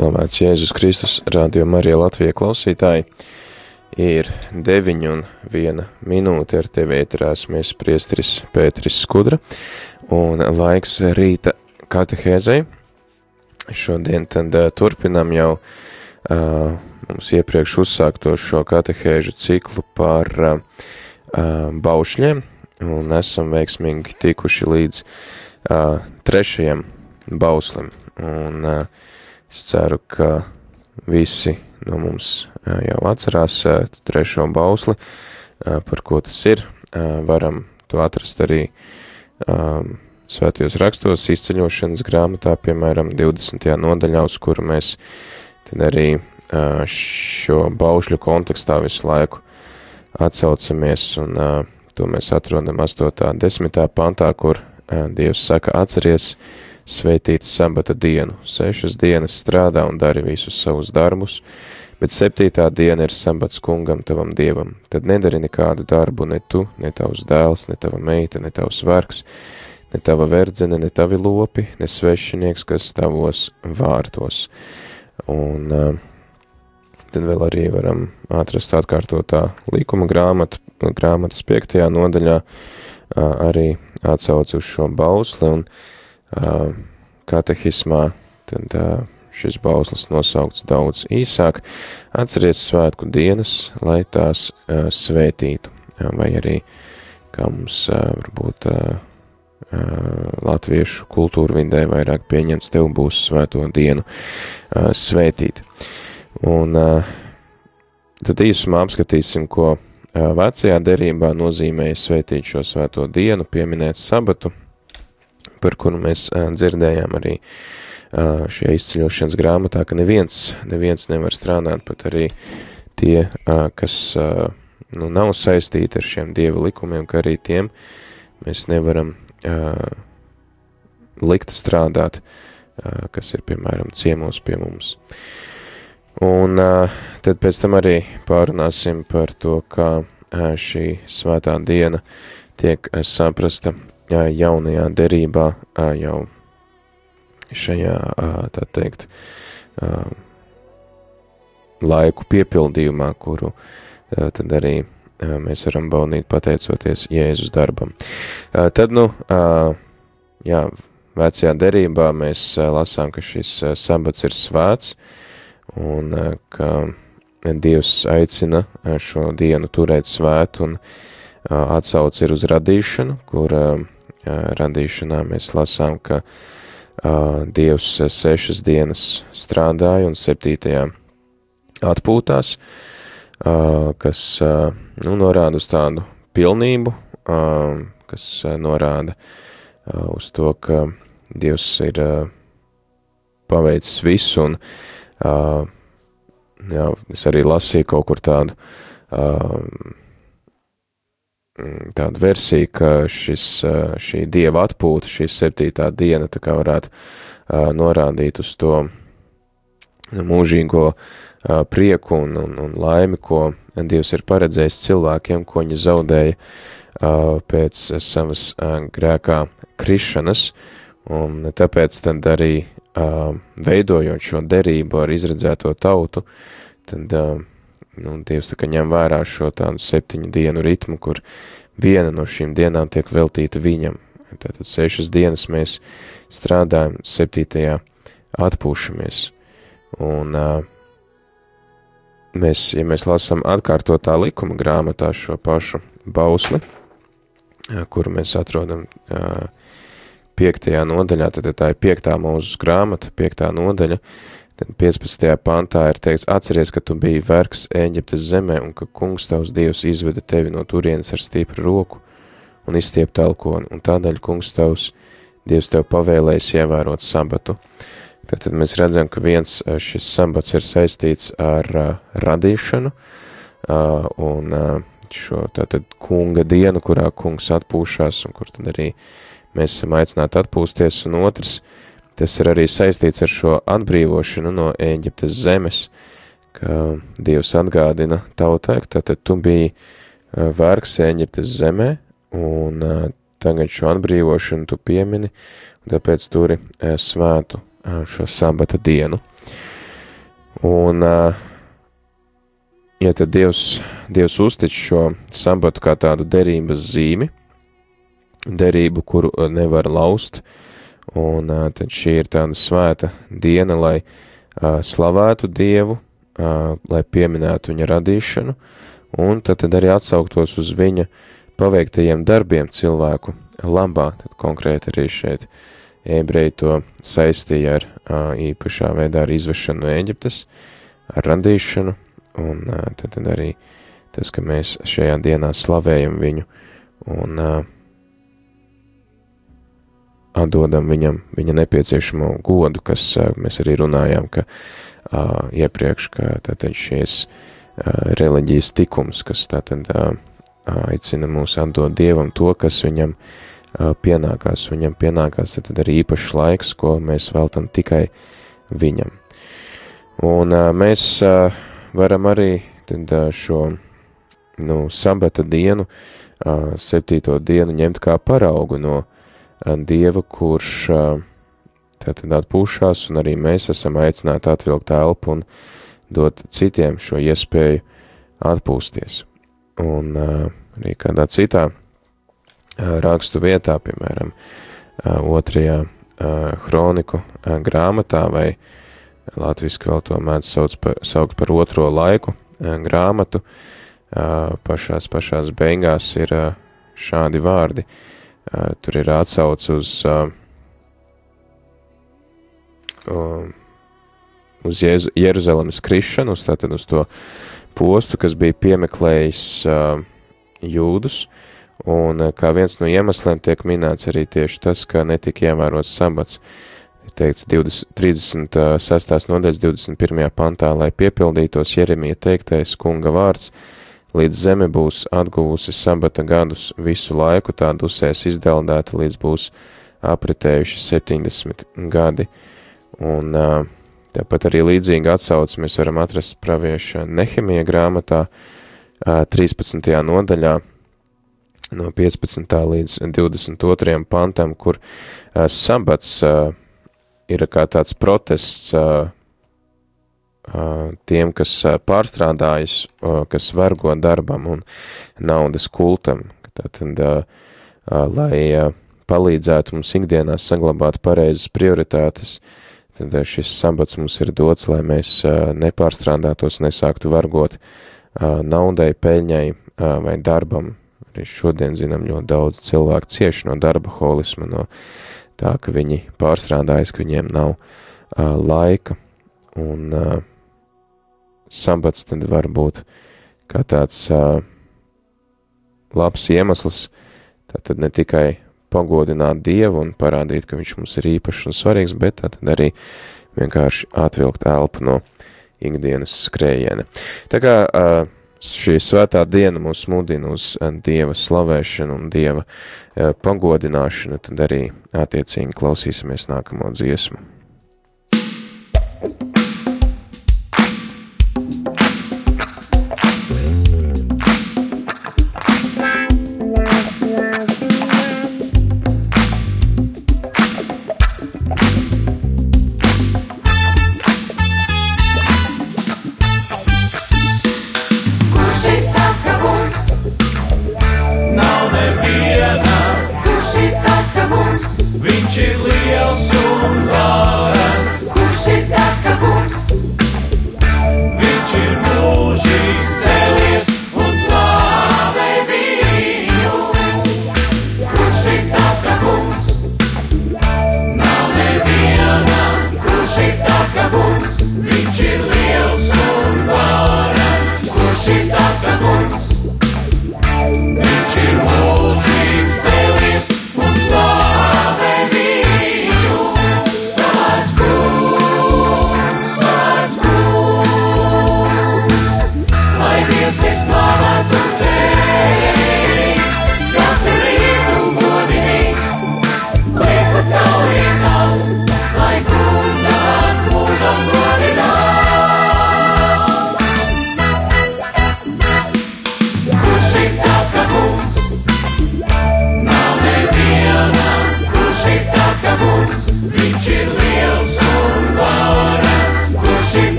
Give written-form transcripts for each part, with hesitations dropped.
Slavēts Jēzus Kristus, Radio Marija Latvija klausītāji. Ir 9:01 minūte, ar tevi ēterā mēs priesteris Pēteris Skudra, un laiks rīta katehēzei. Šodien tad turpinām jau mums iepriekš uzsākto šo katehēžu ciklu par baušļiem, un esam veiksmīgi tikuši līdz 3. bauslim. Un es ceru, ka visi no mums jau atcerās 3. bausli, par ko tas ir. Varam to atrast arī svētajos rakstos, izceļošanas grāmatā, piemēram, 20. nodaļā, uz kuru mēs tad arī šo baušļu kontekstā visu laiku atsaucamies, un to mēs atrodam 8. 10. pantā, kur Dievs saka: atceries svētīt sabata dienu, 6 dienas strādā un dari visus savus darbus, bet 7. diena ir sabats kungam tavam dievam. Tad nedari nekādu darbu, ne tu, ne tavs dēls, ne tava meita, ne tavs vergs, ne tava verdzene, ne tavi lopi, ne svešinieks, kas tavos vārtos. Un tad vēl arī varam atrast atkārtotā līkuma grāmatas 5. nodaļā arī atsauc uz šo bausli, un katehismā tad šis bauslis nosaukts daudz īsāk. Atceries svētku dienas, lai tās svētītu, vai arī, kā mums varbūt latviešu kultūra vidē vairāk pieņemts, tev būs svēto dienu svētīt. Un tad īsumā apskatīsim, ko vecajā derībā nozīmēja svētīt šo svēto dienu, pieminēt sabatu, par kuru mēs dzirdējām arī šajā izceļošanas grāmatā, ka neviens nevar strādāt, pat arī tie, kas nav saistīti ar šiem Dieva likumiem, ka arī tiem mēs nevaram likt strādāt, kas ir, piemēram, ciemos pie mums. Un tad pēc tam arī pārunāsim par to, kā šī svētā diena tiek saprasta jaunajā derībā, jau šajā, tā teikt, laiku piepildījumā, kuru tad arī mēs varam baudīt pateicoties Jēzus darbam. Tad, vecajā derībā mēs lasām, ka šis sabats ir svēts, un ka Dievs aicina šo dienu turēt svētu, un atsauc ir uz radīšanu, kur radīšanā mēs lasām, ka Dievs 6 dienas strādāja un 7. atpūtās, kas norāda uz tādu pilnību, kas norāda uz to, ka Dievs ir paveicis visu, un es arī lasīju kaut kur tādu versiju, ka šī Dieva atpūta, šī 7. diena, tā kā varētu norādīt uz to mūžīgo prieku un laimi, ko Dievs ir paredzējis cilvēkiem, ko viņi zaudēja pēc savas grēkā krišanas, un tāpēc tad arī veidojot šo derību ar izredzēto tautu, tad Dievs tā kā ņem vērā šo tādu 7 dienu ritmu, kur viena no šīm dienām tiek veltīta viņam. Tātad 6 dienas mēs strādājam, 7. atpūšamies. Un ja mēs lasām atkārtotā likuma grāmatā šo pašu bausli, kuru mēs atrodam 5. nodaļā, tad tā ir 5. mūzes grāmata, 5. nodaļa, tad 15. pantā ir teikts: atceries, ka tu biji vergs Ēģiptes zemē, un ka kungs tavs Dievs izveda tevi no turienes ar stipru roku un izstiept elkoni, un tādēļ kungs tavs Dievs tev pavēlējis ievērot sabatu. Tad mēs redzam, ka šis sabats ir saistīts ar radīšanu, un šo tātad kunga dienu, kurā kungs atpūšās, un kur tad arī mēs esam aicināti atpūsties, un otrs, tas ir arī saistīts ar šo atbrīvošanu no Ēģiptes zemes, ka Dievs atgādina tautai, ka tātad tu biji vergs Ēģiptes zemē, un tagad šo atbrīvošanu tu piemini, un tāpēc turi svētu šo sabata dienu. Un, ja tad Dievs uztic šo sabatu kā tādu derības zīmi, derību, kuru nevar laust, un tad šī ir tāda svēta diena, lai slavētu Dievu, lai pieminētu viņa radīšanu, un tad arī atsauktos uz viņa paveiktajiem darbiem cilvēku labā. Tad konkrēti arī šeit ebreji to saistīja ar īpašā veidā ar izvešanu no Ēģiptes, ar radīšanu, un tad arī tas, ka mēs šajā dienā slavējam viņu un atdodam viņam viņa nepieciešamo godu, kas mēs arī runājām, ka iepriekš, ka tātad šies reliģijas tikums, kas tātad aicina mūs atdot Dievam to, kas viņam pienākās. Viņam pienākās tātad arī īpašs laiks, ko mēs veltam tikai viņam. Un mēs varam arī tad šo sabata dienu, 7. dienu ņemt kā paraugu no Dieva, kurš tātad atpūšās, un arī mēs esam aicināti atvilkt elpu un dot citiem šo iespēju atpūsties. Un arī kādā citā rakstu vietā, piemēram, 2. Hroniku grāmatā, vai latviski vēl to mēdz saukt par 2. laiku grāmatu, pašās beigās ir šādi vārdi. Tur ir atsauc uz Jeruzalemes krišanu, tātad uz to postu, kas bija piemeklējis jūdus, un kā viens no iemesliem tiek minēts arī tieši tas, ka netika ievērots sabats. Ir teikts 36. nodaļas 21. pantā, lai piepildītos Jeremija teiktais kunga vārds, līdz zeme būs atguvusi sabata gadus visu laiku, tā dusēs izdeldēta, līdz būs apritējuši 70 gadi. Un tāpat arī līdzīgi atsauci mēs varam atrast pravieša Nehemija grāmatā 13. nodaļā no 15. līdz 22. pantam, kur sabats ir kā tāds protests tiem, kas pārstrādājas, kas vergo darbam un naudas kultam. Tātad, lai palīdzētu mums ikdienā saglabāt pareizas prioritātes, tad šis sabats mums ir dots, lai mēs nepārstrādātos, nesāktu vergot naudai, peļņai vai darbam. Arī šodien, zinām, ļoti daudz cilvēku cieši no darba holisma, no tā, ka viņi pārstrādājas, ka viņiem nav laika. Un sabats tad var būt kā tāds labs iemesls, tātad ne tikai pagodināt Dievu un parādīt, ka viņš mums ir īpašs un svarīgs, bet tātad arī vienkārši atvilkt elpu no ikdienas skrējiena. Tā kā šī svētā diena mūs mudina uz Dieva slavēšanu un Dieva pagodināšanu, tad arī attiecīgi klausīsimies nākamo dziesmu. Viņš ir liels un labs.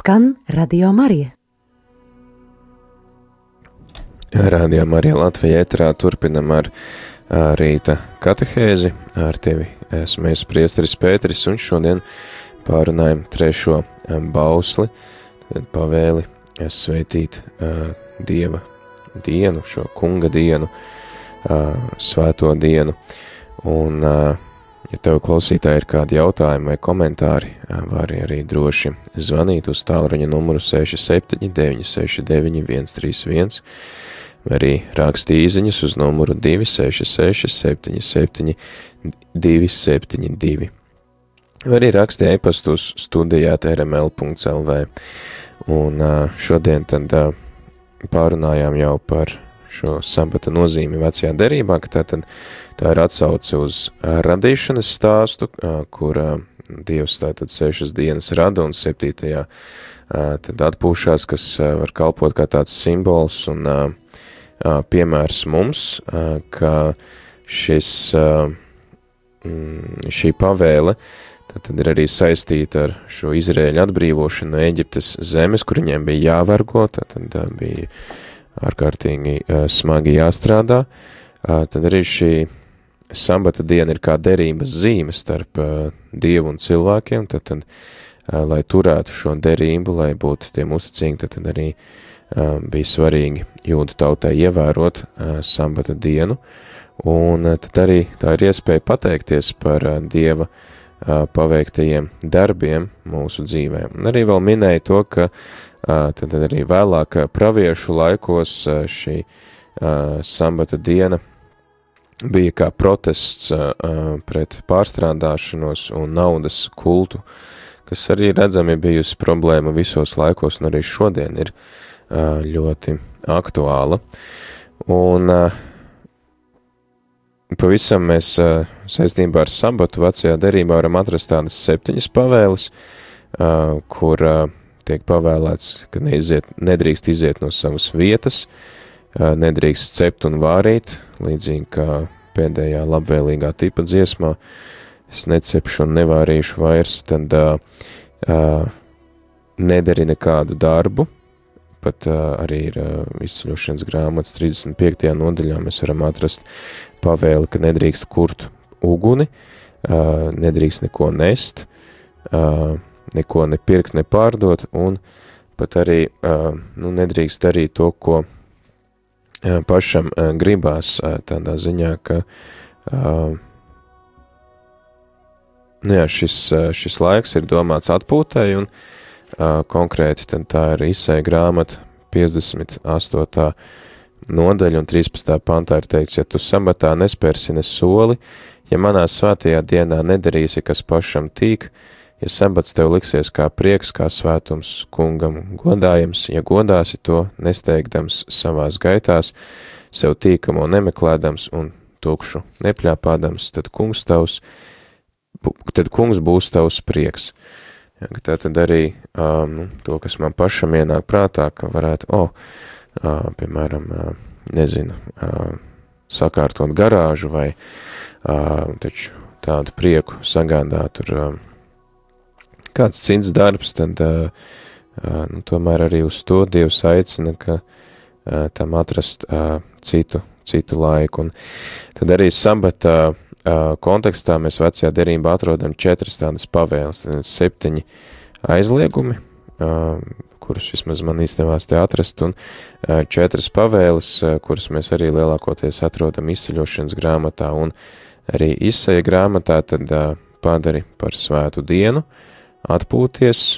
Skan Radio Marija. Radio Marija Latvija ēterā turpinam ar rīta katehēzi. Ar tevi esmu es priesteris Pēteris un šodien pārunājam 3. bausli, pavēli sveitīt Dieva dienu, šo kunga dienu, svēto dienu. Un, ja tev klausītāji ir kādi jautājumi vai komentāri, vari arī droši zvanīt uz tālruņa numuru 67 969 131, vai arī raksti īziņas uz numuru 266 77 272. Vai arī raksti e-pastu uz studijāt@rml.lv. Un šodien tad pārunājām jau par šo sabata nozīmi vecajā derībā, ka tā ir atsauce uz radīšanas stāstu, kur Dievs tātad 6 dienas rada un 7. Tad atpūšās, kas var kalpot kā tāds simbols un piemērs mums, ka šī pavēle tad ir arī saistīta ar šo Izraēļu atbrīvošanu no Eģiptes zemes, kur viņiem bija jāvergo, tad bija ārkārtīgi smagi jāstrādā. Tad arī šī sabata diena ir kā derības zīme starp Dievu un cilvēkiem, tad lai turētu šo derību, lai būtu tiem uzticīgi, tad arī bija svarīgi jūdu tautai ievērot sabata dienu, un tad arī tā ir iespēja pateikties par Dieva paveiktajiem darbiem mūsu dzīvē. Un arī vēl minēja to, ka tad arī vēlāk praviešu laikos šī sabata diena bija kā protests pret pārstrādāšanos un naudas kultu, kas arī redzami bijusi problēma visos laikos un arī šodien ir ļoti aktuāla. Un pavisam mēs saistībā ar sabatu vecajā derībā varam atrast tādas 7 pavēles, kur tiek pavēlēts, ka nedrīkst iziet no savas vietas, nedrīkst cept un vārīt, līdzīgi kā pēdējā labvēlīgā tipa dziesmā, es necepšu un nevārīšu vairs, tad nedari nekādu darbu, pat arī ir izceļošanas grāmatas 35. nodaļā mēs varam atrast pavēli, ka nedrīkst kurt uguni, nedrīkst neko nest, neko nepirkt, nepārdot, un pat arī nedrīkst darīt to, ko pašam gribās, tādā ziņā, ka šis laiks ir domāts atpūtai, un konkrēti tad tā ir Isaija grāmata 58. nodaļa, un 13. pantā ir teikts, ja tu sabatā nespērsi ne soli, ja manā svētajā dienā nedarīsi, kas pašam tīk, ja sabats tev liksies kā prieks, kā svētums kungam godājams, ja godāsi to, nesteigdams savās gaitās, sev tīkamo nemeklēdams un tukšu nepļāpādams, tad kungs būs tavs prieks. Tā tad arī to, kas man pašam ienāk prātā, ka varētu, piemēram, sakārtot garāžu vai taču tādu prieku sagādāt tur kāds cits darbs, tad tomēr arī uz to Dievs aicina, ka tam atrast citu laiku. Un tad arī sabata kontekstā mēs vecajā derībā atrodam 4 tādas pavēles, 7 aizliegumi, kurus vismaz man izdevās te atrast, un 4 pavēles, kuras mēs arī lielākoties atrodam izceļošanas grāmatā, un arī Isaija grāmatā tad padari par svētu dienu, atpūties,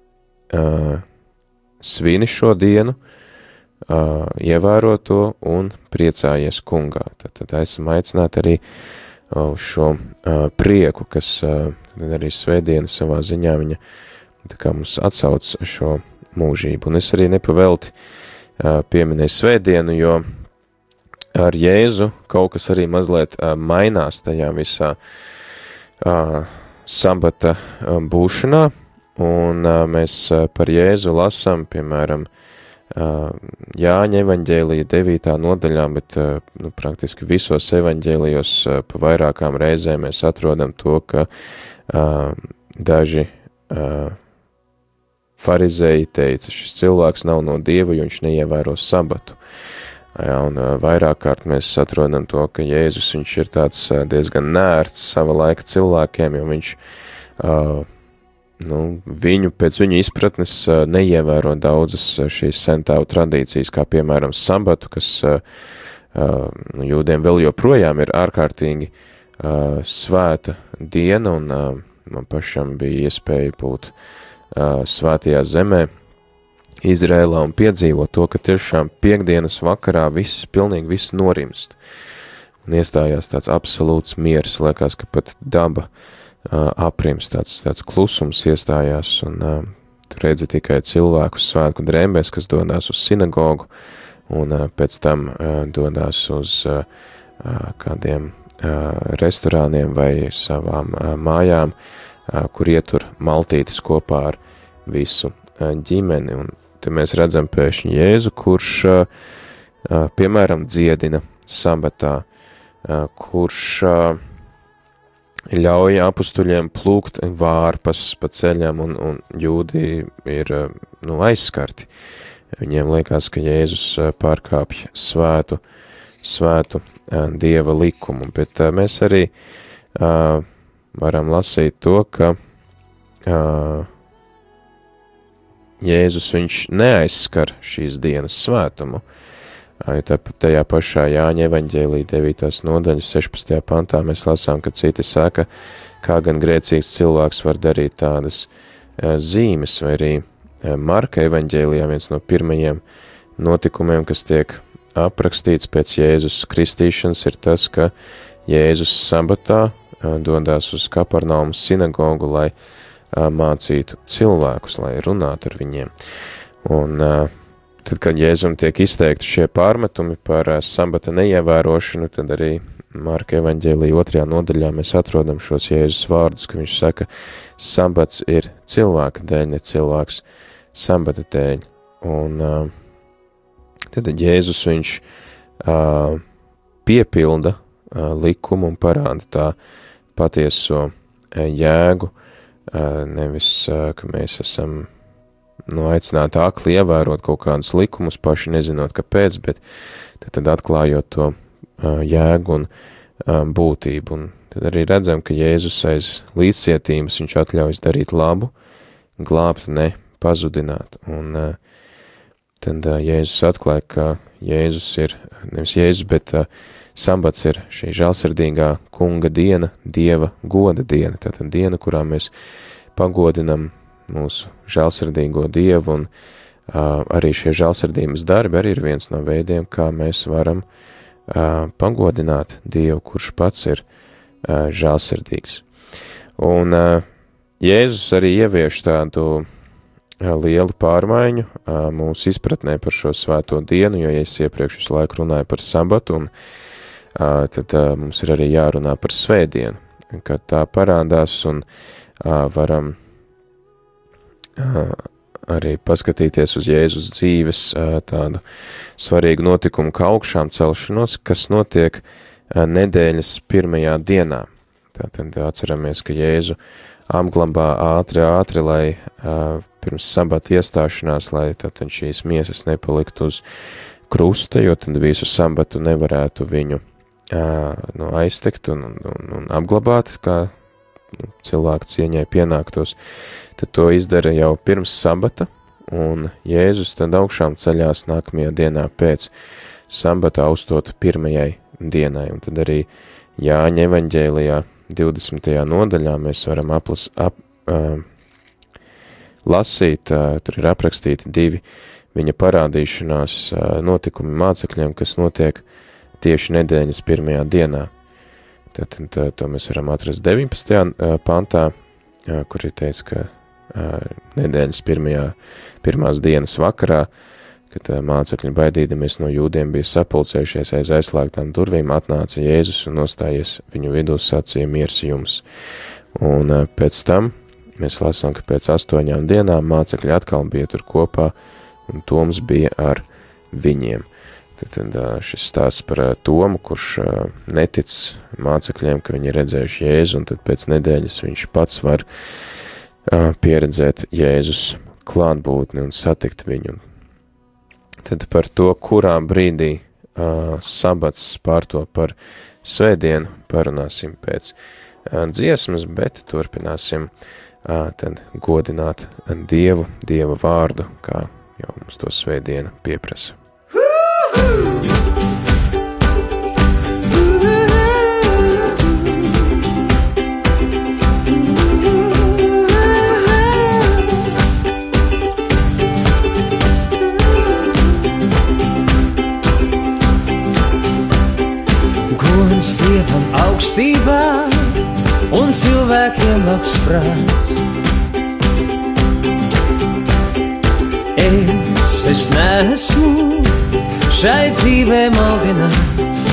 svini šo dienu, ievēro to un priecājies kungā. Tad esam aicināti arī uz šo prieku, kas arī svētdiena savā ziņā viņa tā kā mums atsauc šo mūžību. Un es arī nepavelti pieminēju svētdienu, jo ar Jēzu kaut kas arī mazliet mainās tajā visā sabata būšanā, un mēs par Jēzu lasām, piemēram, Jāņa evaņģēlija 9. nodaļā, bet praktiski visos evaņģēlijos pa vairākām reizēm mēs atrodam to, ka daži farizēji teica, šis cilvēks nav no Dieva, jo viņš neievēro sabatu. Jā, un vairāk kārt mēs atrodam to, ka Jēzus viņš ir tāds diezgan nērts sava laika cilvēkiem, jo viņš pēc viņu izpratnes neievēro daudzas šīs sentāvu tradīcijas, kā piemēram sabatu, kas jūdiem vēl joprojām ir ārkārtīgi svēta diena, un man pašam bija iespēja būt svētajā zemē, Izrēlā, un piedzīvot to, ka tiešām piekdienas vakarā pilnīgi viss norimst. Un iestājās tāds absolūts miers, liekas, ka pat daba aprimst, tāds klusums iestājās, un tu redzi tikai cilvēkus svētku drēbēs, kas dodās uz sinagogu, un pēc tam dodās uz kādiem restorāniem vai savām mājām, kur ietur maltītes kopā ar visu ģimeni. Un te mēs redzam pēkšņi Jēzu, kurš, piemēram, dziedina sabatā, kurš ļauj apustuļiem plūkt vārpas pa ceļam, un jūdi ir aizskarti. Viņiem liekas, ka Jēzus pārkāpj svētu Dieva likumu, bet mēs arī varam lasīt to, ka Jēzus viņš neaizskar šīs dienas svētumu, jo tajā pašā Jāņa evaņģēlī 9. nodaļas 16. pantā mēs lasām, ka citi saka, kā gan grēcīgs cilvēks var darīt tādas zīmes, vai arī Marka evaņģēlijā viens no pirmajiem notikumiem, kas tiek aprakstīts pēc Jēzus kristīšanas, ir tas, ka Jēzus sabatā dodās uz Kaparnaumu sinagogu, lai mācītu cilvēkus, lai runātu ar viņiem. Un tad, kad Jēzum tiek izteikti šie pārmetumi par sabata neievērošanu, tad arī Marka evaņģēlī 2. nodaļā mēs atrodam šos Jēzus vārdus, ka viņš saka, sabats ir cilvēka dēļ, ne cilvēks sabata dēļ. Un tad Jēzus viņš piepilda likumu un parāda tā patieso jēgu, nevis, ka mēs esam aicināti akli ievērot kaut kādus likumus, paši nezinot kāpēc, bet tad atklājot to jēgu un būtību. Un tad arī redzam, ka Jēzus aiz līdzcietības viņš atļaujas darīt labu, glābt, ne pazudināt. Un tad Jēzus atklāja, ka Jēzus ir, nevis Jēzus, bet sabats ir šī žēlsirdīgā kunga diena, Dieva goda diena. Tātad diena, kurā mēs pagodinam mūsu žēlsirdīgo Dievu, un arī šie žēlsirdības darbi arī ir viens no veidiem, kā mēs varam pagodināt Dievu, kurš pats ir žēlsirdīgs. Un Jēzus arī ievieš tādu lielu pārmaiņu mūsu izpratnē par šo svēto dienu, jo es iepriekš visu laiku runāju par sabatu, un tad mums ir arī jārunā par svētdienu, kad tā parādās, un varam arī paskatīties uz Jēzus dzīves tādu svarīgu notikumu kā augšām celšanos, kas notiek nedēļas pirmajā dienā. Tātad atceramies, ka Jēzu apglabā ātri, lai pirms sabata iestāšanās, lai tātad šīs miesas nepaliktu uz krusta, jo tad visu sabatu nevarētu viņu aiztekt un apglabāt, kā cilvēku cieņai pienāktos. Tad to izdara jau pirms sabata, un Jēzus tad augšām ceļās nākamajā dienā pēc sabata austot pirmajai dienai. Un tad arī Jāņa evaņģēlijā 20. nodaļā mēs varam lasīt, tur ir aprakstīti 2 viņa parādīšanās notikumi mācekļiem, kas notiek tieši nedēļas pirmajā dienā. Tad to mēs varam atrast 19. pantā, kur ir teicis, ka nedēļas pirmās dienas vakarā, kad mācekļi baidīdamies no jūdiem bija sapulcējušies aiz aizslēgtām durvīm, atnāca Jēzus un nostājies viņu vidū sacīja miers jums. Un pēc tam mēs lasām, ka pēc 8 dienām mācekļi atkal bija tur kopā, un Toms bija ar viņiem. Tad šis stāsts par Tomu, kurš netic mācekļiem, ka viņi ir redzējuši Jēzu, un tad pēc nedēļas viņš pats var pieredzēt Jēzus klātbūtni un satikt viņu. Tad par to, kurā brīdī sabats pārto par svētdienu, parunāsim pēc dziesmas, bet turpināsim tad godināt Dievu, Dieva vārdu, kā jau mums to svētdiena pieprasa. Gods Dievam augstībā un cilvēkiem labs prāts. Es neesmu šai dzīvē maldināts,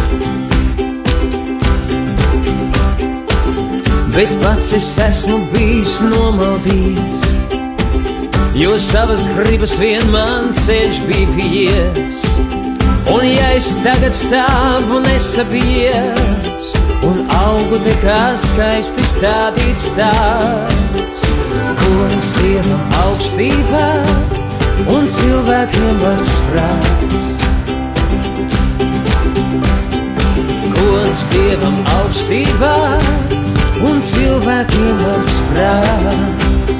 bet pats es esmu bijis nomaldījis, jo savas gribas vien man ceļš bija vies. Un ja es tagad stāvu nesabies un augu te kā skaisti stādīts tāds, gods Dievam augstībā un cilvēkiem labs prāts. Gods Dievam augstībā un cilvēkiem labs prāts.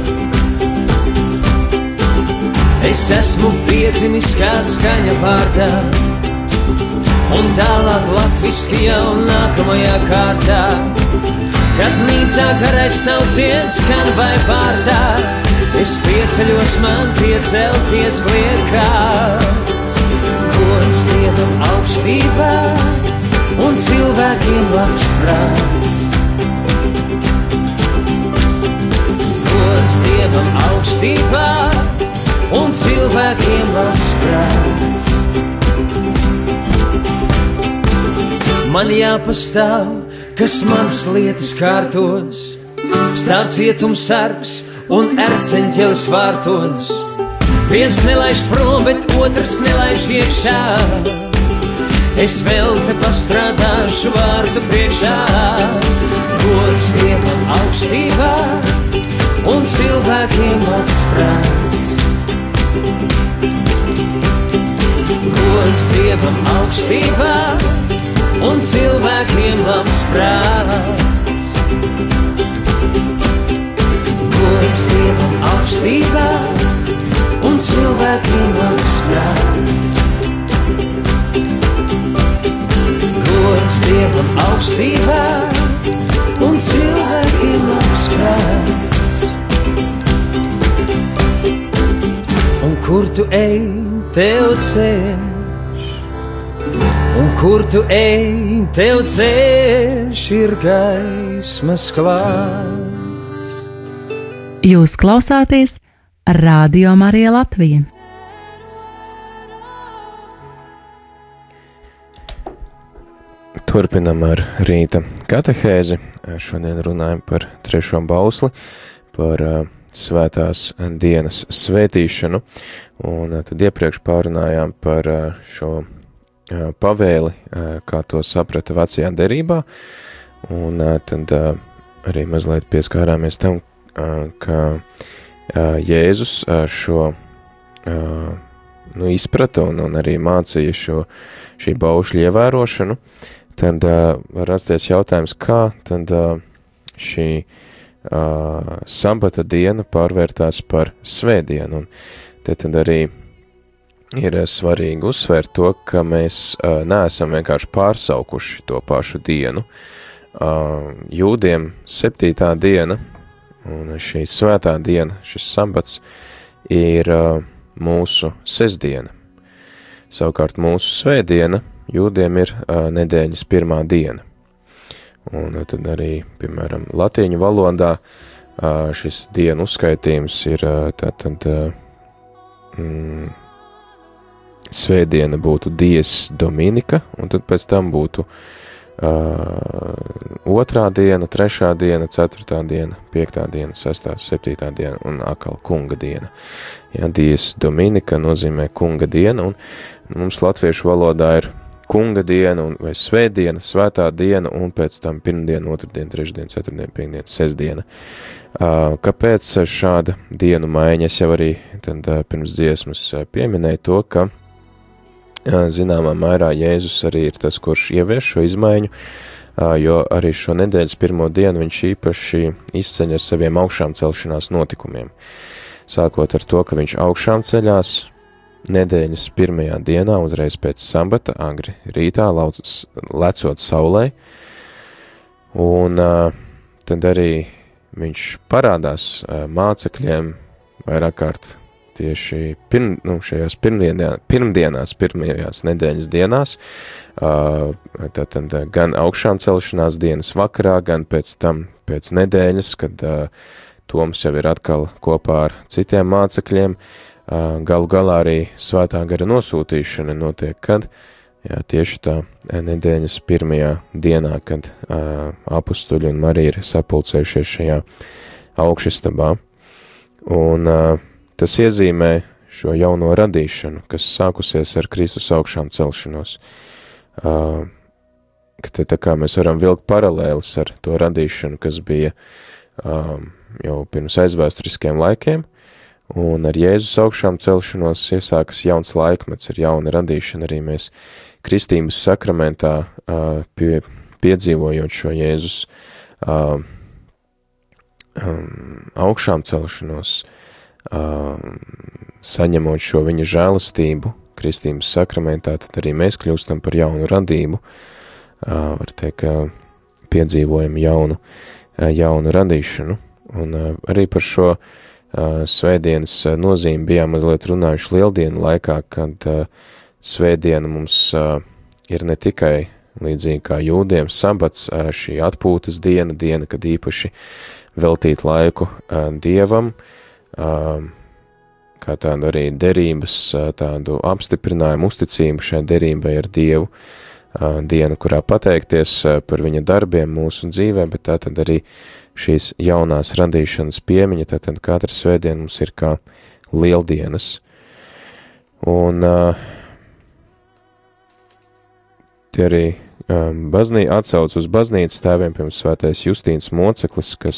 Es esmu piedzimis kā skaņa vārdā, un tālāk latviski jau nākamajā kārtā, kad nīcā garais sauciens skan vai pārtā, es pieceļos, man piecelties liekas. Gods Dievam augstībā un cilvēkiem labs prāts. Gods Dievam augstībā un cilvēkiem labs prāts. Man jāpastāv, kas manas lietas kārtos, stāv cietumsargs un erceņķelis vārtos. Viens nelaiž prom, bet otrs nelaiž iekšā. Es vēl te pastrādāšu vārdu priekšā. Gods Dievam augstībā un cilvēkiem labs prāts. Gods Dievam augstībā un cilvēkiem labs prāts. Gods Dievam augstībā un cilvēkiem labs prāts. Gods Dievam augstībā un cilvēkiem labs prāts. Un kur tu ej, tev ceļš, un kur tu ej, tev ceļš ir gaismas klāts. Jūs klausāties Radio Marija Latvija. Turpinam ar rīta katehēzi. Šodien runājam par 3. bausli, par svētās dienas svētīšanu, un tad iepriekš pārunājām par šo pavēli, kā to saprata vecajā derībā, un tad arī mazliet pieskārāmies tam, ka Jēzus šo izprata un arī mācīja šī baušļa ievērošanu, tad var rasties jautājums, kā tad šī sabata diena pārvērtās par svētdienu, un tad arī ir svarīgi uzsvērt to, ka mēs neesam vienkārši pārsaukuši to pašu dienu. Jūdiem 7. diena, un šī svētā diena, šis sabats, ir mūsu sestdiena. Savukārt mūsu svētdiena jūdiem ir nedēļas 1. diena. Un tad arī, piemēram, latīņu valodā šis dienu uzskaitījums ir tātad svētdiena būtu dies dominika, un tad pēc tam būtu 2. diena, 3. diena, 4. diena, 5. diena, 6., 7. diena un atkal kunga diena. Ja, dies dominika nozīmē kunga diena, un mums latviešu valodā ir kunga diena vai svētdiena, svētā diena, un pēc tam pirmdiena, otrdiena, trešdiena, ceturtdiena, piekdiena, sestdiena. Kāpēc šāda dienu maiņa? Es jau arī tad, pirms dziesmas pieminēju to, ka zināmā mērā Jēzus arī ir tas, kurš ievieš šo izmaiņu, jo arī šo nedēļas pirmo dienu viņš īpaši izceļ ar saviem augšām celšanās notikumiem. Sākot ar to, ka viņš augšām ceļās nedēļas pirmajā dienā, uzreiz pēc sabata, agri rītā, lecot saulē, un tad arī viņš parādās mācekļiem vairāk kārt tieši šajās pirmdienās, pirmajās nedēļas dienās, tātad gan augšām celšanās dienas vakarā, gan pēc tam pēc nedēļas, kad Toms jau ir atkal kopā ar citiem mācekļiem, galu galā arī svētā gara nosūtīšana notiek, kad tieši tā nedēļas pirmajā dienā, kad apustuļi un Marija ir sapulcējušies šajā augšistabā. Un tas iezīmē šo jauno radīšanu, kas sākusies ar Kristus augšām celšanos. Ka tā kā mēs varam vilkt paralēlis ar to radīšanu, kas bija jau pirms aizvēsturiskiem laikiem, un ar Jēzus augšām celšanos iesākas jauns laikmets, ar jauna radīšana arī mēs kristības sakramentā piedzīvojot šo Jēzus augšām celšanos, saņemot šo viņa žēlastību kristības sakramentā, tad arī mēs kļūstam par jaunu radību, var teikt, ka piedzīvojam jaunu radīšanu, un arī par šo svētdienas nozīmi bijām mazliet runājuši lieldienu laikā, kad svētdiena mums ir ne tikai līdzīgi kā jūdiem sabats, šī atpūtas diena, kad īpaši veltīt laiku Dievam, kā tādu arī derības, tādu apstiprinājumu, uzticību šai derībai ar Dievu, diena, kurā pateikties par viņa darbiem mūsu dzīvē, bet tātad arī šīs jaunās radīšanas piemiņa, tātad katra svētdiena mums ir kā lieldienas. Un tie arī atsauc uz baznīcas tēviem, piemēram, svētais Justīns Moceklis, kas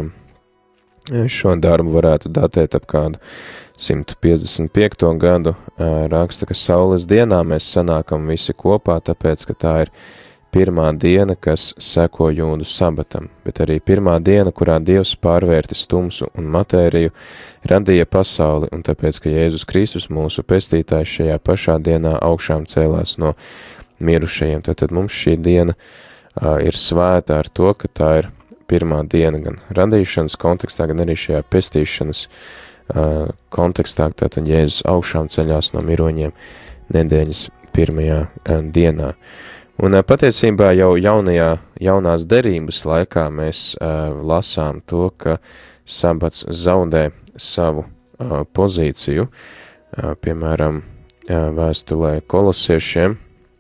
šo darbu varētu datēt ap kādu 155. gadu, raksta, ka saules dienā mēs sanākam visi kopā, tāpēc, ka tā ir pirmā diena, kas seko jūdu sabatam, bet arī pirmā diena, kurā Dievs pārvērtis tumsu un matēriju, radīja pasauli, un tāpēc, ka Jēzus Kristus, mūsu pestītājs, šajā pašā dienā augšām cēlās no mirušajiem. Tad mums šī diena ir svēta ar to, ka tā ir pirmā diena gan radīšanas kontekstā, gan arī šajā pestīšanas kontekstā, tātad Jēzus augšām ceļās no miroņiem nedēļas pirmajā dienā. Un patiesībā jau jaunās derības laikā mēs lasām to, ka sabats zaudē savu pozīciju, piemēram, vēstulē kolosiešiem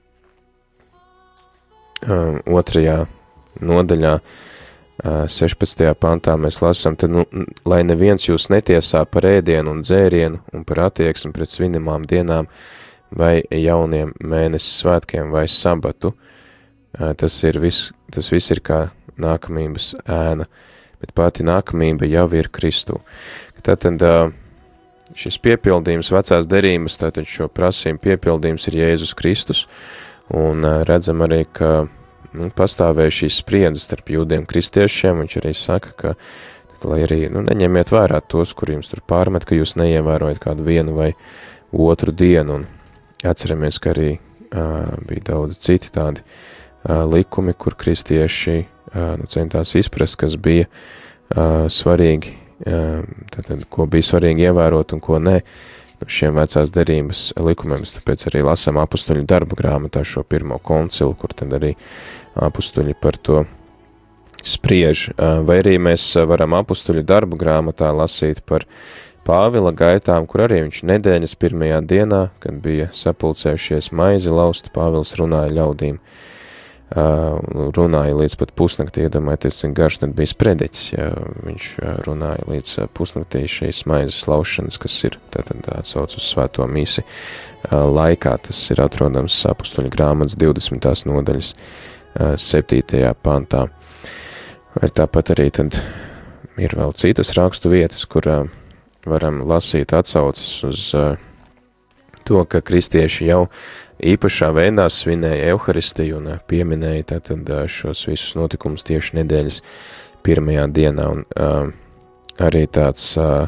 2. nodaļā 16. pantā mēs lasām, tad, lai neviens jūs netiesā par ēdienu un dzērienu un par attieksmi pret svinamām dienām, vai jauniem mēnesis svētkiem vai sabatu, tas viss ir kā nākamības ēna, bet pati nākamība jau ir Kristū. Tātad šis piepildījums vecās derības, tātad šo prasību piepildījums ir Jēzus Kristus, un redzam arī, ka pastāvēja šīs spriedzes starp jūdiem kristiešiem, viņš arī saka, ka, tad, lai arī neņemiet vērā tos, kur jums tur pārmet, ka jūs neievērojat kādu vienu vai otru dienu, un atceramies, ka arī bija daudz citi tādi likumi, kur kristieši centās izprast, kas bija svarīgi, tātad, ko bija svarīgi ievērot un ko ne, šiem vecās derības likumiem. Tāpēc arī lasām apustuļu darbu grāmatā šo pirmo koncilu, kur tad arī apustuļi par to spriež. Vai arī mēs varam apustuļu darbu grāmatā lasīt par Pāvila gaitām, kur arī viņš nedēļas pirmajā dienā, kad bija sapulcējušies maizi lauzt, Pāvils runāja ļaudīm, runāja līdz pat pusnaktī, iedomājieties, cik garš tad bija sprediķis, ja viņš runāja līdz pusnaktī šīs maizes laušanas, kas ir tātad atsauc uz svēto misi laikā. Tas ir atrodams Apustuļu grāmatas 20. nodaļas 7. pantā. Vai tāpat arī tad ir vēl citas rakstu vietas, kur varam lasīt atsauces uz to, ka kristieši jau īpašā veidā svinēja Euharistiju un pieminēja tātad šos visus notikumus tieši nedēļas pirmajā dienā. Un arī tāds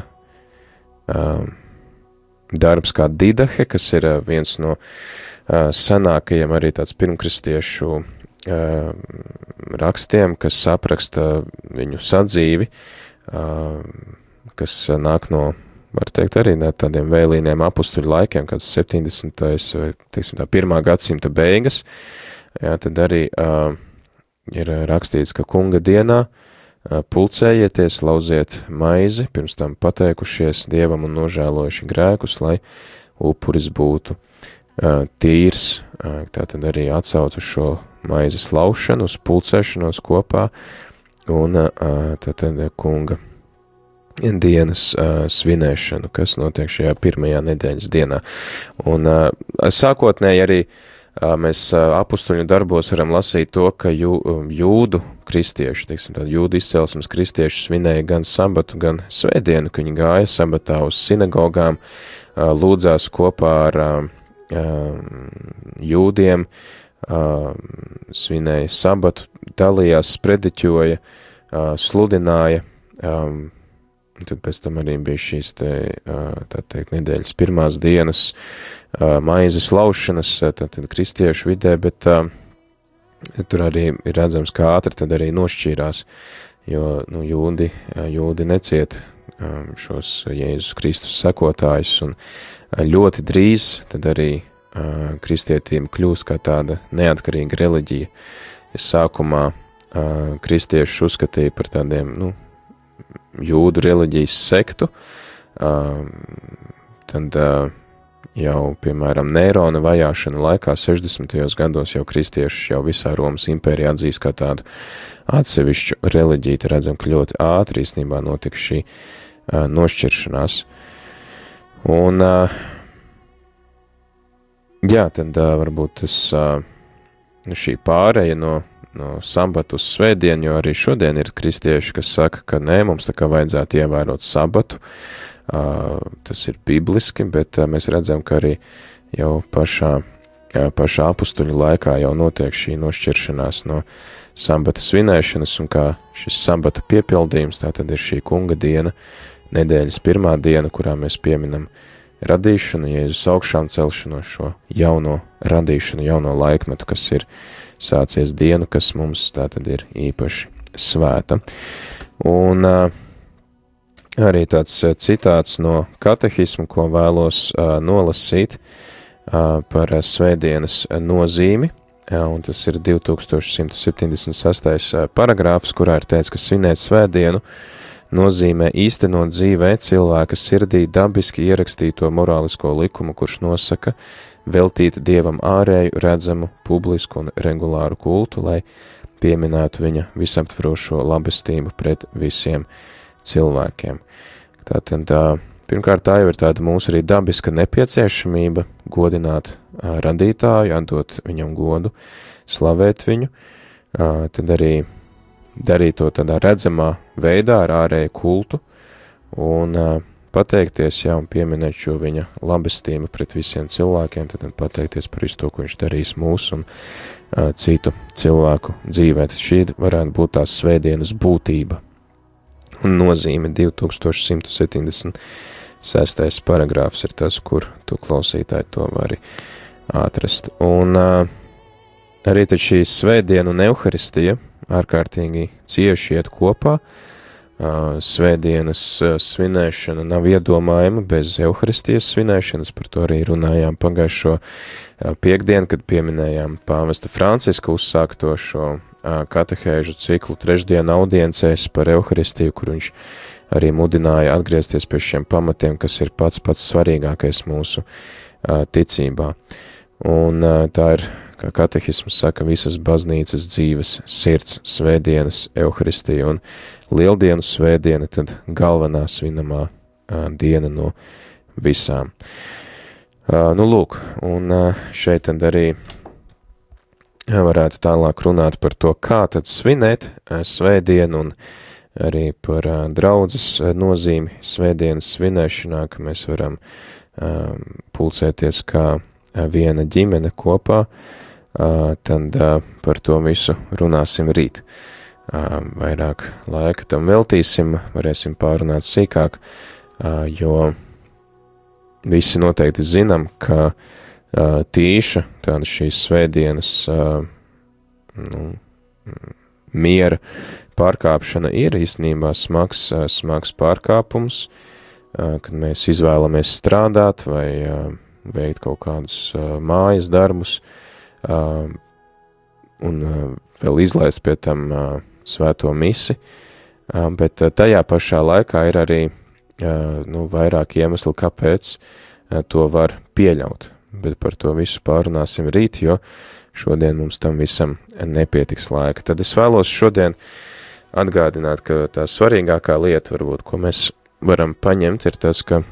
darbs kā Didahe, kas ir viens no senākajiem arī tāds pirmkristiešu rakstiem, kas apraksta viņu sadzīvi, kas nāk no, var teikt, arī tādiem vēlīniem apustuļu laikiem, kāds 70. vai, teiksim tā, 1. gadsimta beigas. Jā, tad arī ir rakstīts, ka kunga dienā pulcējieties, lauziet maizi, pirms tam pateikušies Dievam un nožēlojuši grēkus, lai upuris būtu tīrs. Tātad arī atsauc uz šo maizes laušanu, uz pulcēšanos kopā un tātad kunga dienas svinēšanu, kas notiek šajā pirmajā nedēļas dienā. Un sākotnēji arī mēs apustuļu darbos varam lasīt to, ka jūdu kristieši, teiksim tādi jūdu izcelsmes kristieši svinēja gan sabatu, gan svētdienu, ka viņi gāja sabatā uz sinagogām, lūdzās kopā ar jūdiem, svinēja sabatu, dalījās, sprediķoja, sludināja, tad pēc tam arī bija šīs tā teikt, nedēļas pirmās dienas maizes laušanas, tad kristiešu vidē, bet tur arī ir redzams, kā ātri tad arī nošķīrās, jo jūdi neciet šos Jēzus Kristus sekotājus, un ļoti drīz tad arī kristietība kļūst kā tāda neatkarīga reliģija. Sākumā kristiešus uzskatīja par tādiem, jūdu reliģijas sektu, tad jau, piemēram, Nērona vajāšana laikā 60. gados jau kristiešus jau visā Romas impērijā atzīst kā tādu atsevišķu reliģiju. Te redzam, ka ļoti ātri īstenībā notika šī nošķiršanās. Un, jā, tad varbūt šī pāreja no sabatu uz svētdienu, jo arī šodien ir kristieši, kas saka, ka nē, mums tā kā vajadzētu ievērot sabatu, tas ir bibliski, bet mēs redzam, ka arī jau pašā apustuļu laikā jau notiek šī nošķiršanās no sabata svinēšanas, un kā šis sabata piepildījums, tā tad ir šī kunga diena, nedēļas pirmā diena, kurā mēs pieminam radīšanu, Jēzus augšām celšanos, šo jauno radīšanu, jauno laikmetu, kas ir sācies dienu, kas mums tātad ir īpaši svēta. Un arī tāds citāts no katehisma, ko vēlos nolasīt par svētdienas nozīmi, un tas ir 2176. paragrāfs, kurā ir teikts, ka svinēt svētdienu nozīmē īstenot dzīvē cilvēka sirdī dabiski ierakstīto morālisko likumu, kurš nosaka veltīt Dievam ārēju, redzamu, publisku un regulāru kultu, lai pieminētu viņa visaptvarošo labestību pret visiem cilvēkiem. Tātad, pirmkārt, tā jau ir tāda mūsu arī dabiska nepieciešamība godināt radītāju, atdot viņam godu, slavēt viņu, tad arī darīt to tādā redzamā veidā ar ārēju kultu un pateikties, jā, un pieminēt šo viņa labestību pret visiem cilvēkiem, tad pateikties par visu to, ko viņš darīs mūsu un citu cilvēku dzīvē. Šī varētu būt tās svētdienas būtība un nozīme. 2176. paragrāfs ir tas, kur tu klausītāji to vari atrast. Un arī tad šī svētdiena un Euharistija ārkārtīgi cieši iet kopā. Svētdienas svinēšana nav iedomājama bez Euharistijas svinēšanas, par to arī runājām pagājušo piekdienu, kad pieminējām pāvesta Franciska uzsākto šo katehēžu ciklu trešdienu audiencēs par Euharistiju, kur viņš arī mudināja atgriezties pie šiem pamatiem, kas ir pats svarīgākais mūsu ticībā. Un tā ir, kā katehisms saka, visas baznīcas dzīves sirds, svētdienas Euharistija un Lieldienu svētdiena, tad galvenā svinamā diena no visām. Nu, lūk, un šeit tad arī varētu tālāk runāt par to, kā tad svinēt svētdienu un arī par draudzes nozīmi svētdienas svinēšanā, ka mēs varam pulcēties kā viena ģimene kopā, tad par to visu runāsim rīt. Vairāk laika tam veltīsim, varēsim pārunāt sīkāk, jo visi noteikti zinām, ka tīša, tāda šīs svētdienas miera pārkāpšana ir īstenībā smags pārkāpums, kad mēs izvēlamies strādāt vai veikt kaut kādus mājas darbus un vēl izlaist pie tam svēto misi, bet tajā pašā laikā ir arī vairāk iemesli, kāpēc to var pieļaut, bet par to visu pārunāsim rīt, jo šodien mums tam visam nepietiks laika. Tad es vēlos šodien atgādināt, ka tā svarīgākā lieta, varbūt, ko mēs varam paņemt, ir tas, ka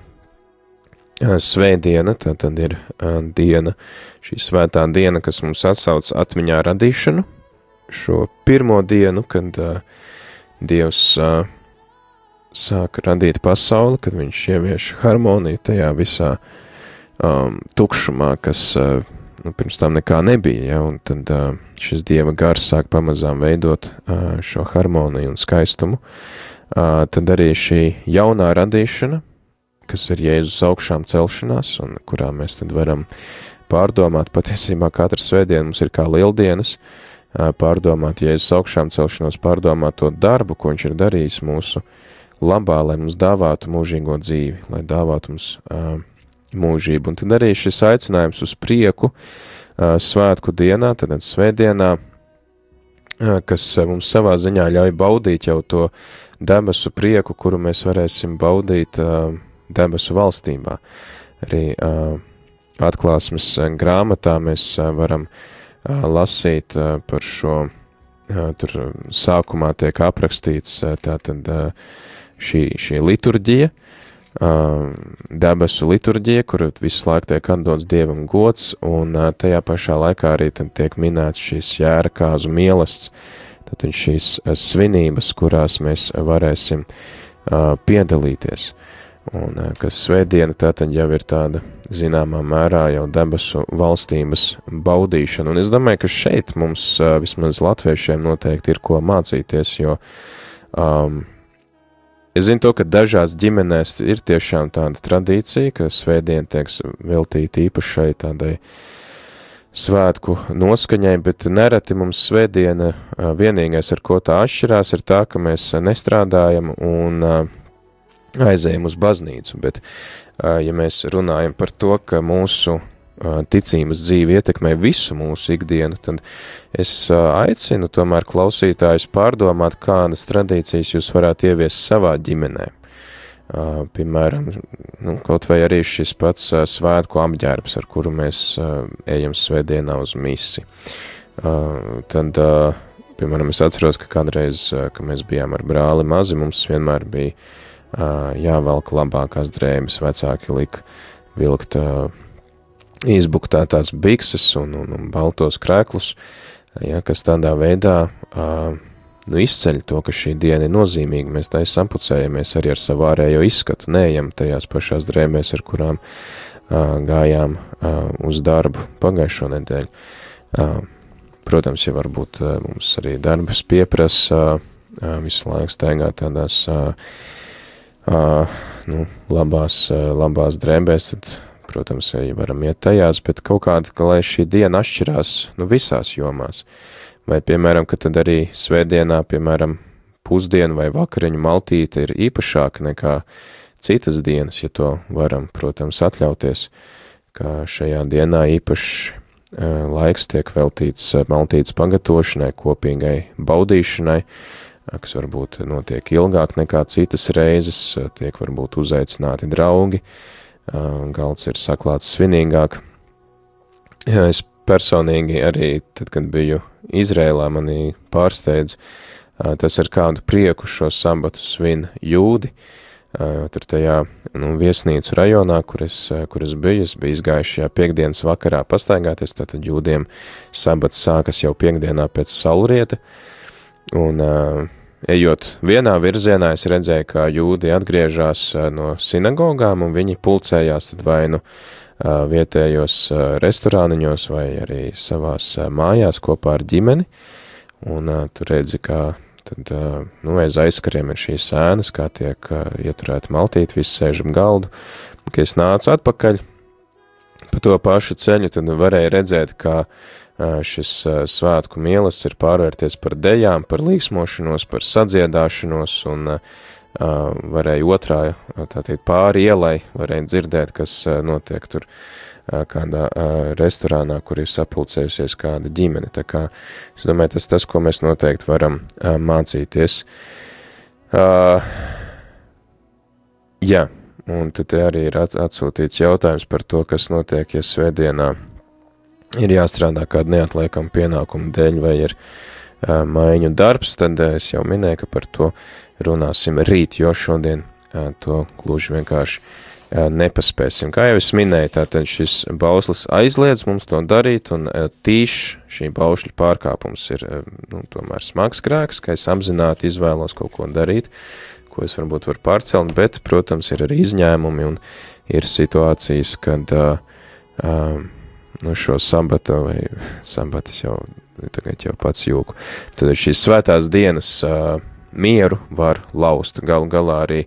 svētdiena, tā tad ir diena, šī svētā diena, kas mums atsauc atmiņā radīšanu, šo pirmo dienu, kad Dievs sāk radīt pasauli, kad viņš ievieš harmoniju tajā visā tukšumā, kas pirms tam nekā nebija, ja, un tad šis Dieva gars sāk pamazām veidot šo harmoniju un skaistumu. Tad arī šī jaunā radīšana, kas ir Jēzus augšām celšanās, un kurā mēs tad varam pārdomāt, patiesībā katra svētdiena mums ir kā lieldienas, pārdomāt Jēzus augšām celšanos, pārdomāt to darbu, ko viņš ir darījis mūsu labā, lai mums dāvātu mūžīgo dzīvi, lai dāvātu mums mūžību. Un tad arī šis aicinājums uz prieku svētku dienā, tad svētdienā, kas mums savā ziņā ļauj baudīt jau to debesu prieku, kuru mēs varēsim baudīt debesu valstībā. Arī atklāsmes grāmatā mēs varam lasīt par šo, tur sākumā tiek aprakstīts tātad šī liturģija, debesu liturģija, kur visu laiku tiek atdots Dievam gods, un tajā pašā laikā arī tad tiek minēts šīs jēra kāzu mielasts, tātad šīs svinības, kurās mēs varēsim piedalīties. Un kas svētdiena tātad jau ir tāda zināmā mērā jau debesu valstības baudīšana. Un es domāju, ka šeit mums vismaz latviešiem noteikti ir ko mācīties, jo es zinu to, ka dažās ģimenēs ir tiešām tāda tradīcija, ka svētdiena tiek veltīta īpašai tādai svētku noskaņai, bet nereti mums svētdiena vienīgais, ar ko tā atšķirās, ir tā, ka mēs nestrādājam un aizējam uz baznīcu, bet ja mēs runājam par to, ka mūsu ticības dzīve ietekmē visu mūsu ikdienu, tad es aicinu tomēr klausītājus pārdomāt, kādas tradīcijas jūs varētu ieviest savā ģimenē. Piemēram, kaut vai arī šis pats svētku apģērbs, ar kuru mēs ejam svētdienā uz misi. Tad, piemēram, es atceros, ka kādreiz, kad mēs bijām ar brāli mazi, mums vienmēr bija jāvelk labākās drēbes, vecāki lika vilkt izbuktētās bikses un baltos krēklus, ja, kas tādā veidā izceļ to, ka šī diena ir nozīmīga. Mēs tā sapucējamies arī ar savu ārējo izskatu, neejam tajās pašās drēbēs, ar kurām gājām uz darbu pagājušo nedēļu. Protams, ja varbūt mums arī darbs pieprasa visu laiku staigāt tādās labās drēbēs, tad protams, ja varam iet tajās, bet kaut kāda, lai šī diena atšķirās visās jomās. Vai, piemēram, ka tad arī svētdienā, piemēram, pusdienu vai vakariņu maltīte ir īpašāka nekā citas dienas, ja to varam, protams, atļauties, ka šajā dienā īpašs laiks tiek veltīts maltītes pagatavošanai, kopīgai baudīšanai, kas varbūt notiek ilgāk nekā citas reizes, tiek varbūt uzaicināti draugi, galds ir saklāts svinīgāk. Jā, es personīgi arī, tad, kad biju Izrēlā, mani pārsteidz tas ar kādu prieku šo sabatu svin jūdi, tur tajā viesnīcu rajonā, kur es biju izgājuši piekdienas vakarā pastaigāties, tātad jūdiem sabats sākas jau piekdienā pēc saulrieta, un ejot vienā virzienā, es redzēju, kā jūdi atgriežās no sinagogām, un viņi pulcējās tad vai nu vietējos restorāniņos vai arī savās mājās kopā ar ģimeni, un tu redzi, kā tad, aiz aizkariem ir šīs ēnas, kā tiek ieturēta maltīte, visi sēž ap galdu. Kad es nācu atpakaļ pa to pašu ceļu, tad varēja redzēt, kā šis svētku mīlestības ir pārvērties par dejām, par līksmošanos, par sadziedāšanos, un varēja otrā, tātad pāri ielai, varēja dzirdēt, kas notiek tur kādā restorānā, kur ir sapulcējusies kāda ģimene. Tā kā, es domāju, tas, ko mēs noteikti varam mācīties. Jā, un tad arī ir atsūtīts jautājums par to, kas notiek, ja svētdienā ir jāstrādā kādu neatliekamu pienākumu dēļ vai ir maiņu darbs, tad es jau minēju, ka par to runāsim rīt, jo šodien to gluži vienkārši nepaspēsim. Kā jau es minēju, tātad šis bauslis aizliedz mums to darīt, un šī baušļa pārkāpums ir tomēr smags grēks, ka es apzināti izvēlos kaut ko darīt, ko es varbūt varu pārcelt, bet, protams, ir arī izņēmumi, un ir situācijas, kad šo sabata vai sabatas tagad jau pats jūku, tad šīs svētās dienas mieru var laust. Galu galā arī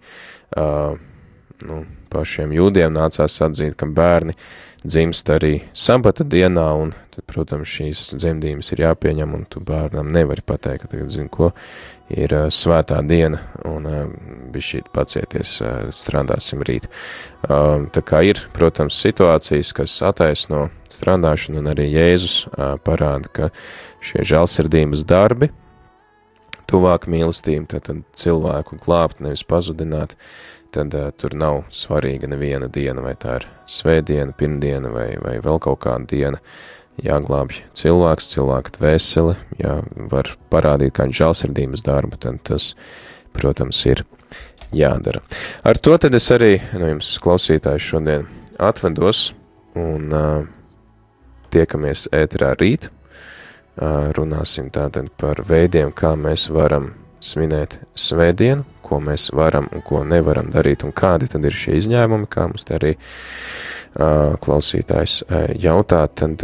pašiem jūdiem nācās atzīt, ka bērni dzimst arī sabata dienā, un tad, protams, šīs dzemdības ir jāpieņem, un tu bērnam nevari pateikt, ka tagad zini, ko ir svētā diena, un bišķīt pacieties, strādāsim rīt. Tā kā ir, protams, situācijas, kas attaisno strādāšanu, un arī Jēzus parāda, ka šie žēlsirdības darbi, tuvāk mīlestība, tad cilvēku glābt, nevis pazudināt, tad tur nav svarīga neviena diena, vai tā ir svētdiena, pirmdiena vai vēl kaut kāda diena. Jāglābj cilvēks, cilvēka dvēsele, ja var parādīt kādu žēlsirdības darbu, tad tas, protams, ir jādara. Ar to tad es arī jums klausītājs šodien atvedos, un tiekamies ēterā rīt. Runāsim tātad par veidiem, kā mēs varam svinēt svētdienu, ko mēs varam un ko nevaram darīt, un kādi tad ir šie izņēmumi, kā mums te arī klausītājs jautā, tad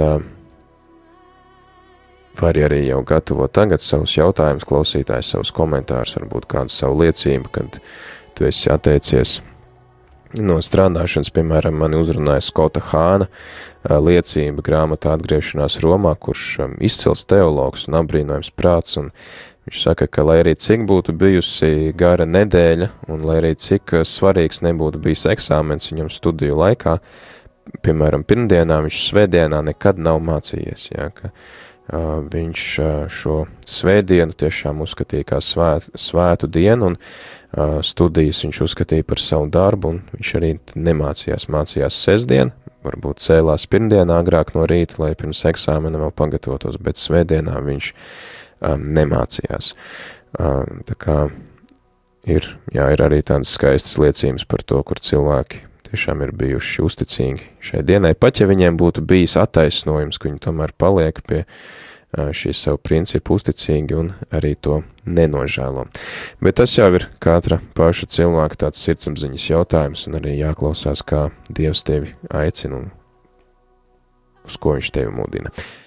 var arī jau gatavot tagad savus jautājumus, klausītājs savus komentārus, varbūt kādu savu liecību, kad tu esi atteicies no strādāšanas, piemēram, mani uzrunāja Skota Hāna liecība grāmatā Atgriešanās Romā, kurš izcils teologs un apbrīnojams prāts, un viņš saka, ka lai arī cik būtu bijusi gara nedēļa, un lai arī cik svarīgs nebūtu bijis eksāmens viņam studiju laikā, piemēram, pirmdienā, viņš svētdienā nekad nav mācījies, ja, ka viņš šo svētdienu tiešām uzskatīja kā svētu dienu, un studijas viņš uzskatīja par savu darbu, un viņš arī mācījās sestdien, varbūt cēlās pirmdienā agrāk no rīta, lai pirms eksāmena vēl pagatavotos, bet svētdienā viņš nemācījās. Tā kā ir arī tādas skaistas liecības par to, kur cilvēki tiešām ir bijuši uzticīgi šai dienai, pat ja viņiem būtu bijis attaisnojums, ka viņi tomēr paliek pie šī savu principu uzticīgi un arī to nenožēlo. Bet tas jau ir katra paša cilvēka tāds sirdsapziņas jautājums, un arī jāklausās, kā Dievs tevi aicina un uz ko viņš tevi mudina.